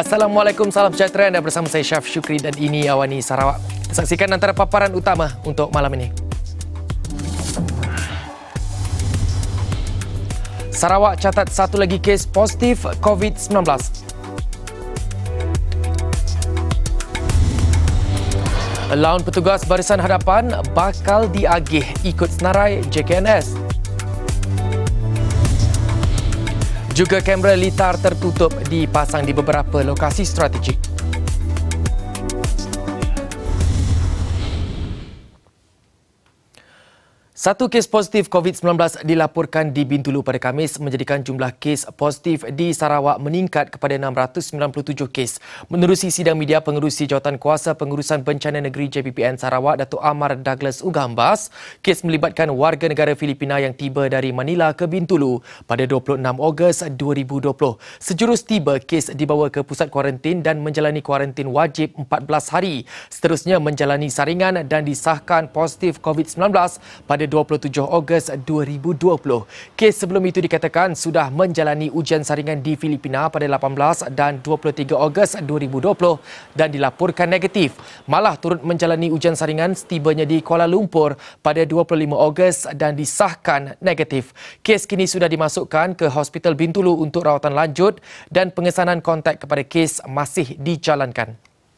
Assalamualaikum, salam sejahtera. Anda bersama saya Syaf Syukri dan ini Awani Sarawak. Saksikan antara paparan utama untuk malam ini. Sarawak catat satu lagi kes positif COVID-19. Alaun petugas barisan hadapan bakal diagih ikut senarai JKNS. Juga kamera litar tertutup dipasang di beberapa lokasi strategik. Satu kes positif COVID-19 dilaporkan di Bintulu pada Khamis menjadikan jumlah kes positif di Sarawak meningkat kepada 697 kes. Menerusi sidang media, Pengerusi Jawatan Kuasa Pengurusan Bencana Negeri JPPN Sarawak, Datuk Amar Douglas Ugambas, kes melibatkan warga negara Filipina yang tiba dari Manila ke Bintulu pada 26 Ogos 2020. Sejurus tiba, kes dibawa ke pusat kuarantin dan menjalani kuarantin wajib 14 hari. Seterusnya menjalani saringan dan disahkan positif COVID-19 pada 27 Ogos 2020. Kes sebelum itu dikatakan sudah menjalani ujian saringan di Filipina pada 18 dan 23 Ogos 2020 dan dilaporkan negatif. Malah turut menjalani ujian saringan setibanya di Kuala Lumpur pada 25 Ogos dan disahkan negatif. Kes kini sudah dimasukkan ke Hospital Bintulu untuk rawatan lanjut dan pengesanan kontak kepada kes masih dijalankan.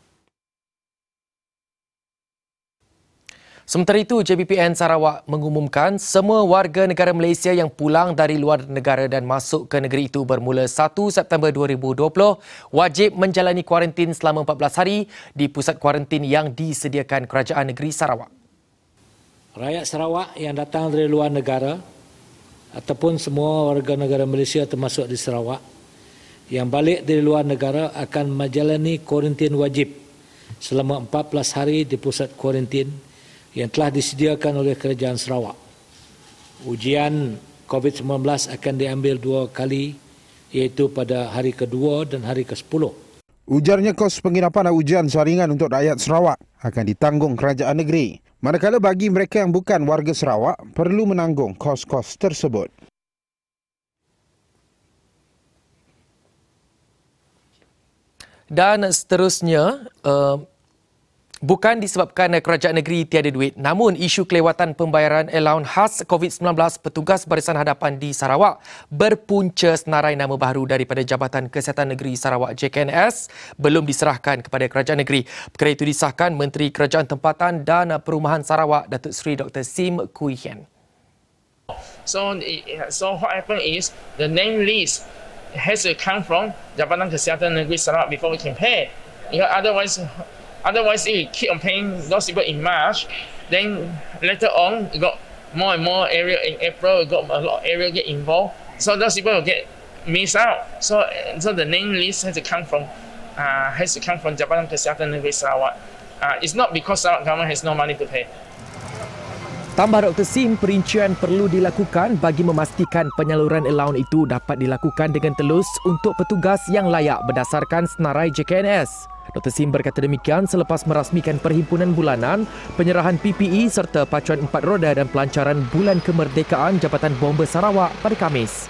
Sementara itu, JPPN Sarawak mengumumkan semua warga negara Malaysia yang pulang dari luar negara dan masuk ke negeri itu bermula 1 September 2020 wajib menjalani kuarantin selama 14 hari di pusat kuarantin yang disediakan Kerajaan Negeri Sarawak. Rakyat Sarawak yang datang dari luar negara ataupun semua warga negara Malaysia termasuk di Sarawak yang balik dari luar negara akan menjalani kuarantin wajib selama 14 hari di pusat kuarantin yang telah disediakan oleh Kerajaan Sarawak. Ujian COVID-19 akan diambil 2 kali, iaitu pada hari kedua dan hari ke-10. Ujarnya kos penginapan dan ujian saringan untuk rakyat Sarawak akan ditanggung kerajaan negeri. Manakala bagi mereka yang bukan warga Sarawak, perlu menanggung kos-kos tersebut. Dan seterusnya, bukan disebabkan kerajaan negeri tiada duit, namun isu kelewatan pembayaran allowance khas COVID-19 petugas barisan hadapan di Sarawak berpunca senarai nama baru daripada Jabatan Kesihatan Negeri Sarawak JKNS belum diserahkan kepada kerajaan negeri. Perkara itu disahkan Menteri Kerajaan Tempatan dan Perumahan Sarawak, Datuk Seri Dr. Sim Kui Hian. So what happened is the name list has to come from Jabatan Kesihatan Negeri Sarawak before we can pay. Otherwise, if we keep on paying those people in March, then later on, we got more and more area in April, we got a lot of area get involved. So those people will get missed out. So the name list has to come from Jabatan Kesihatan Negeri Sarawak. It's not because Sarawak government has no money to pay. Tambah Dr. Sim, perincian perlu dilakukan bagi memastikan penyaluran allowance itu dapat dilakukan dengan telus untuk petugas yang layak berdasarkan senarai JKNS. Dr. Sim berkata demikian selepas merasmikan perhimpunan bulanan, penyerahan PPE serta pacuan 4 roda dan pelancaran Bulan Kemerdekaan Jabatan Bomba Sarawak pada Khamis.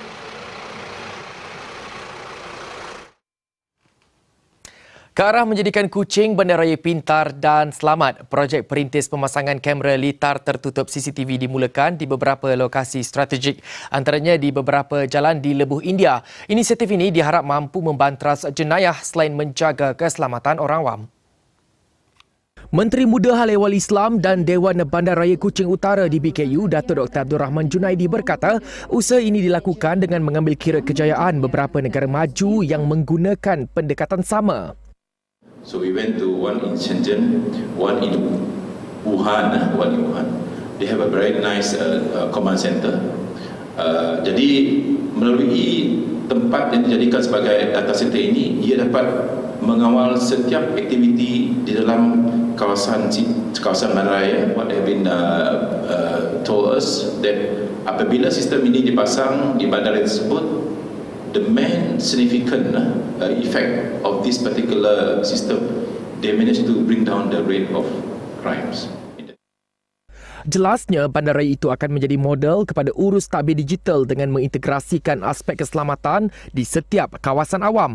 Ke arah menjadikan kucing bandaraya pintar dan selamat, projek perintis pemasangan kamera litar tertutup CCTV dimulakan di beberapa lokasi strategik, antaranya di beberapa jalan di Lebuh India. Inisiatif ini diharap mampu membantras jenayah selain menjaga keselamatan orang awam. Menteri Muda Hal Ehwal Islam dan Dewan Bandaraya Kuching Utara di BKU, Datuk Dr. Abdul Rahman Junaidi berkata, usaha ini dilakukan dengan mengambil kira kejayaan beberapa negara maju yang menggunakan pendekatan sama. So we went to one in Shenzhen, one in Wuhan. They have a very nice command center. Jadi melalui tempat yang dijadikan sebagai data center ini, ia dapat mengawal setiap aktiviti di dalam kawasan bandaraya. What have been told us that apabila sistem ini dipasang di bandara tersebut, the main significant effect of this particular system, they managed to bring down the rate of crimes. Jelasnya, bandaraya itu akan menjadi model kepada urus tabir digital dengan mengintegrasikan aspek keselamatan di setiap kawasan awam.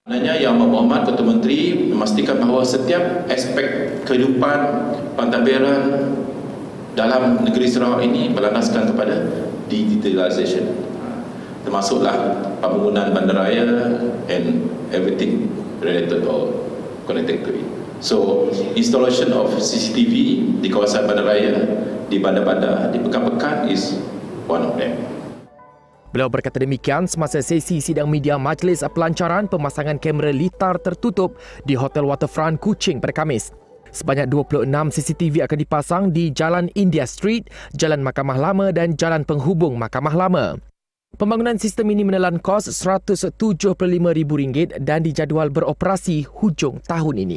Sebenarnya Yang Muhammad Ketua Menteri memastikan bahawa setiap aspek kehidupan pentadbiran dalam negeri Sarawak ini berlandaskan kepada digitalisation, termasuklah pembangunan bandaraya and everything related or connected to it. So, installation of CCTV di kawasan bandaraya, di bandar-bandar, di pekan-pekan is one of them. Beliau berkata demikian semasa sesi sidang media Majlis Pelancaran pemasangan kamera litar tertutup di Hotel Waterfront Kuching pada Khamis. Sebanyak 26 CCTV akan dipasang di Jalan India Street, Jalan Mahkamah Lama dan Jalan Penghubung Mahkamah Lama. Pembangunan sistem ini menelan kos RM175,000 dan dijadual beroperasi hujung tahun ini.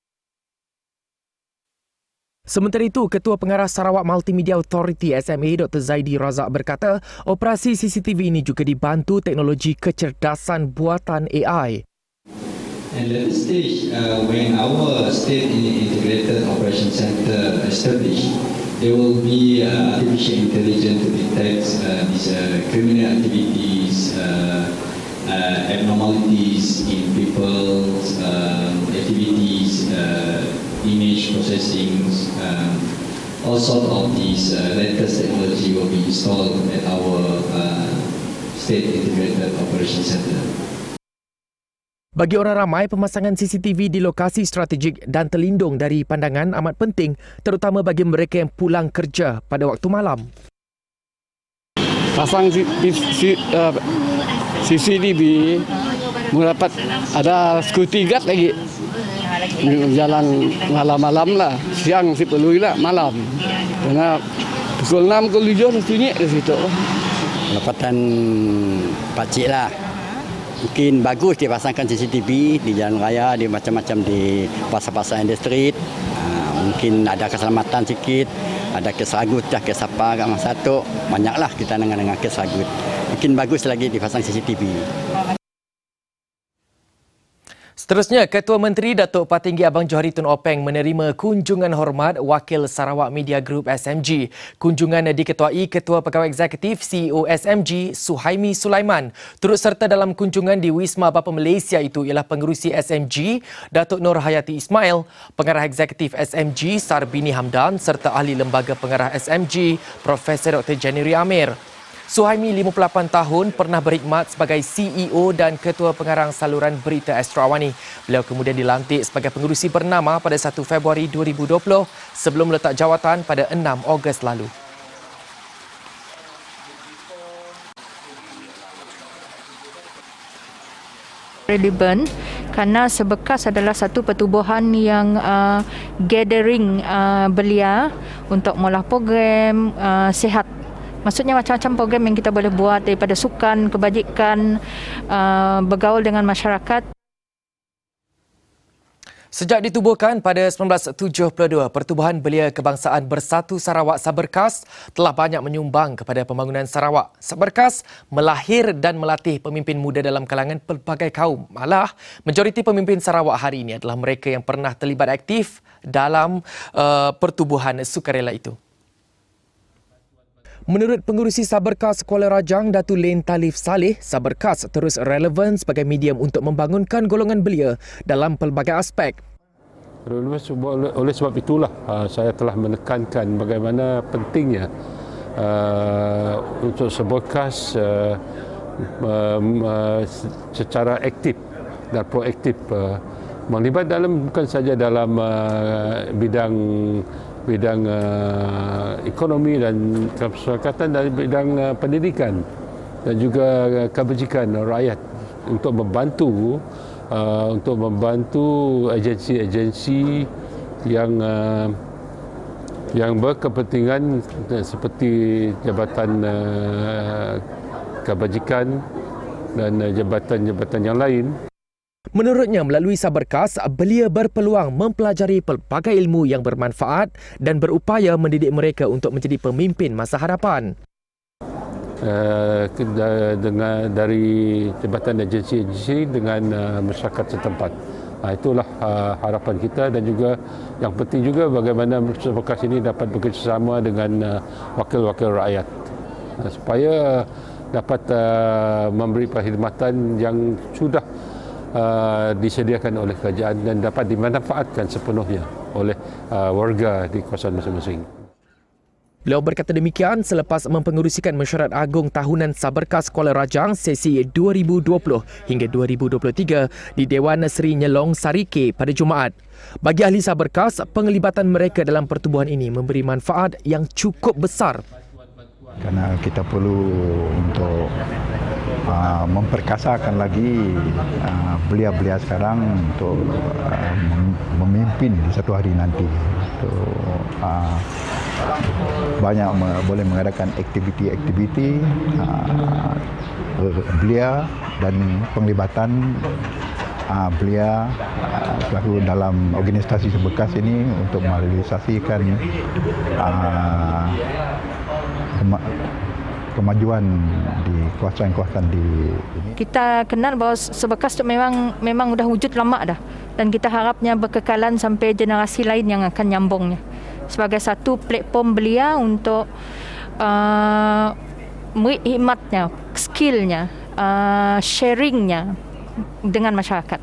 Sementara itu, Ketua Pengarah Sarawak Multimedia Authority SMA Dr. Zaidi Razak berkata, operasi CCTV ini juga dibantu teknologi kecerdasan buatan AI. And at this stage, when our state integrated operation center established, there will be artificial intelligence to detect these criminal activities, abnormalities in people's activities, image processing, all sorts of these latest technology will be installed at our state integrated operation center. Bagi orang ramai, pemasangan CCTV di lokasi strategik dan terlindung dari pandangan amat penting, terutama bagi mereka yang pulang kerja pada waktu malam. Pasang CCTV, mendapat ada security guard lagi. Jalan malam-malam lah, siang si perlu lah malam. Karena pukul 6, pukul 7 sunyi di situ. Pendapatan pakcik lah. Mungkin bagus dipasangkan CCTV di jalan raya, di macam-macam di pasar-pasar industri. Mungkin ada keselamatan sikit, ada kes ragut, kes apa kat masa tu. Banyaklah kita dengan kes ragut. Mungkin bagus lagi dipasang CCTV. Seterusnya, Ketua Menteri Datuk Patinggi Abang Johari Tun Openg menerima kunjungan hormat Wakil Sarawak Media Group SMG. Kunjungan diketuai Ketua Pegawai Eksekutif CEO SMG Suhaimi Sulaiman. Turut serta dalam kunjungan di Wisma Bapa Malaysia itu ialah Pengerusi SMG Datuk Nur Hayati Ismail, Pengarah Eksekutif SMG Sarbini Hamdan serta Ahli Lembaga Pengarah SMG Profesor Dr. January Amir. Suhaimi, 58 tahun, pernah berkhidmat sebagai CEO dan Ketua Pengarang Saluran Berita Astro Awani. Beliau kemudian dilantik sebagai pengerusi bernama pada 1 Februari 2020 sebelum meletak jawatan pada 6 Ogos lalu. Relevan kerana Sebekas adalah satu pertubuhan yang gathering belia untuk mengolah program sihat. Maksudnya macam-macam program yang kita boleh buat daripada sukan, kebajikan, bergaul dengan masyarakat. Sejak ditubuhkan pada 1972, Pertubuhan Belia Kebangsaan Bersatu Sarawak Saberkas telah banyak menyumbang kepada pembangunan Sarawak. Saberkas melahir dan melatih pemimpin muda dalam kalangan pelbagai kaum. Malah, majoriti pemimpin Sarawak hari ini adalah mereka yang pernah terlibat aktif dalam pertubuhan sukarela itu. Menurut Pengerusi Saberkas Kuala Rajang, Datuk Len Talif Saleh, Saberkas terus relevan sebagai medium untuk membangunkan golongan belia dalam pelbagai aspek. Oleh sebab itulah saya telah menekankan bagaimana pentingnya untuk Saberkas secara aktif dan proaktif melibat dalam bukan saja dalam bidang ekonomi dan kemasyarakatan dan bidang pendidikan dan juga kebajikan rakyat untuk membantu agensi-agensi yang berkepentingan seperti Jabatan Kebajikan dan jabatan-jabatan yang lain. Menurutnya, melalui Saberkas, belia berpeluang mempelajari pelbagai ilmu yang bermanfaat dan berupaya mendidik mereka untuk menjadi pemimpin masa hadapan. Dari jabatan agensi-agensi dengan masyarakat setempat. Itulah harapan kita dan juga yang penting juga bagaimana Saberkas ini dapat bekerjasama dengan wakil-wakil rakyat supaya dapat memberi perkhidmatan yang sudah disediakan oleh kerajaan dan dapat dimanfaatkan sepenuhnya oleh warga di kawasan masing-masing. Beliau berkata demikian selepas mempengerusikan mesyuarat agung tahunan Saberkas Kuala Rajang sesi 2020 hingga 2023 di Dewan Seri Nyelong Sarike pada Jumaat. Bagi ahli Saberkas, penglibatan mereka dalam pertubuhan ini memberi manfaat yang cukup besar. Kerana kita perlu untuk memperkasakan lagi belia-belia sekarang untuk memimpin di satu hari nanti. Banyak boleh mengadakan aktiviti-aktiviti belia dan penglibatan belia selaku dalam organisasi Saberkas ini untuk merealisasikan kemajuan di kawasan-kawasan di ini. Kita kenal bahawa Saberkas itu memang dah wujud lama dah, dan kita harapnya berkekalan sampai generasi lain yang akan nyambungnya sebagai satu platform belia untuk hikmatnya, skillnya, sharingnya dengan masyarakat.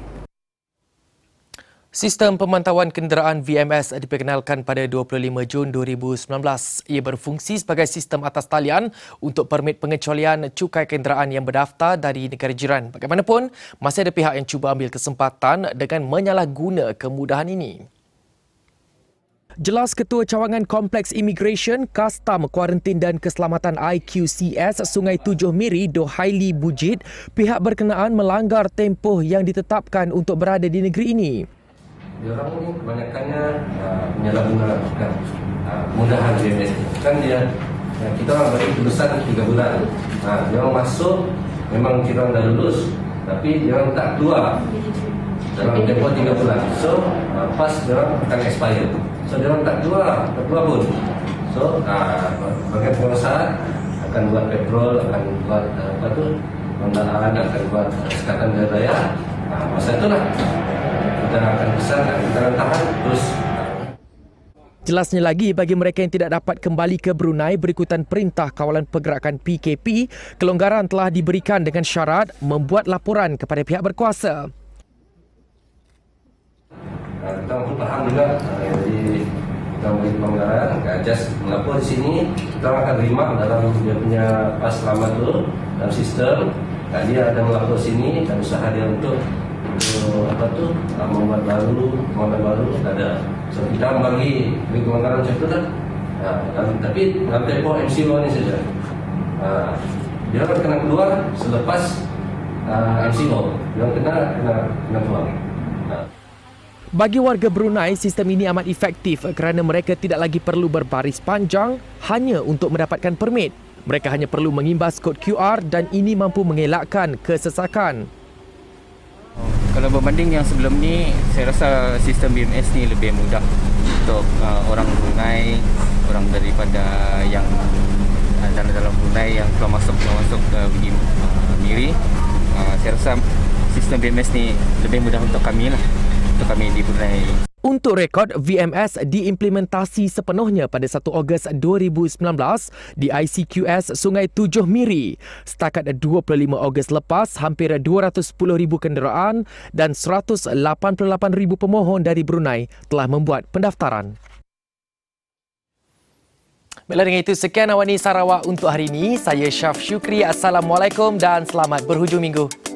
Sistem pemantauan kenderaan VMS diperkenalkan pada 25 Jun 2019. Ia berfungsi sebagai sistem atas talian untuk permit pengecualian cukai kenderaan yang berdaftar dari negara jiran. Bagaimanapun, masih ada pihak yang cuba ambil kesempatan dengan menyalahguna kemudahan ini. Jelas Ketua Cawangan Kompleks Immigration, Kastam, Kuarantin dan Keselamatan IQCS Sungai Tujuh Miri, Dohaili Bujit, pihak berkenaan melanggar tempoh yang ditetapkan untuk berada di negeri ini. Diorang ini kebanyakannya menyalahgunakan kemudahan VMS. Kan kita orang beri tulisan 3 bulan. Diorang masuk, memang kita orang dah lulus, tapi diorang tak keluar dalam tempoh 3 bulan. So, pas diorang akan expire. So, diorang tak keluar pun. So, bagian pengusaha akan buat petrol, akan buat pendanaan, akan buat sekatan raya. Masa itulah kita akan besar, kita akan tahan terus. Jelasnya lagi, bagi mereka yang tidak dapat kembali ke Brunei berikutan perintah kawalan pergerakan PKP, kelonggaran telah diberikan dengan syarat membuat laporan kepada pihak berkuasa. Kita pun faham juga, jadi kita beri pelonggaran, just melapor di sini, kita akan terima dalam dia punya pas lama tu dalam sistem. Dia ada melapor sini dan usaha dia untuk membuat baru ada. So kita bagi pelonggaran macam tu lah. Tapi dalam tempoh MCO ni saja. Dia akan kena keluar selepas MCO. Dia kena keluar. Bagi warga Brunei, sistem ini amat efektif kerana mereka tidak lagi perlu berbaris panjang hanya untuk mendapatkan permit. Mereka hanya perlu mengimbas kod QR dan ini mampu mengelakkan kesesakan. Kalau berbanding yang sebelum ni, saya rasa sistem BMS ni lebih mudah untuk orang Brunei, orang daripada yang dalam Brunei yang keluar masuk pergi Miri. Saya rasa sistem BMS ni lebih mudah untuk kami lah, untuk kami di Brunei. Untuk rekod, VMS diimplementasi sepenuhnya pada 1 Ogos 2019 di ICQS Sungai Tujuh Miri. Setakat 25 Ogos lepas, hampir 210,000 kenderaan dan 188,000 pemohon dari Brunei telah membuat pendaftaran. Baiklah, dengan itu sekian Awani Sarawak untuk hari ini. Saya Syaf Syukri. Assalamualaikum dan selamat berhujung minggu.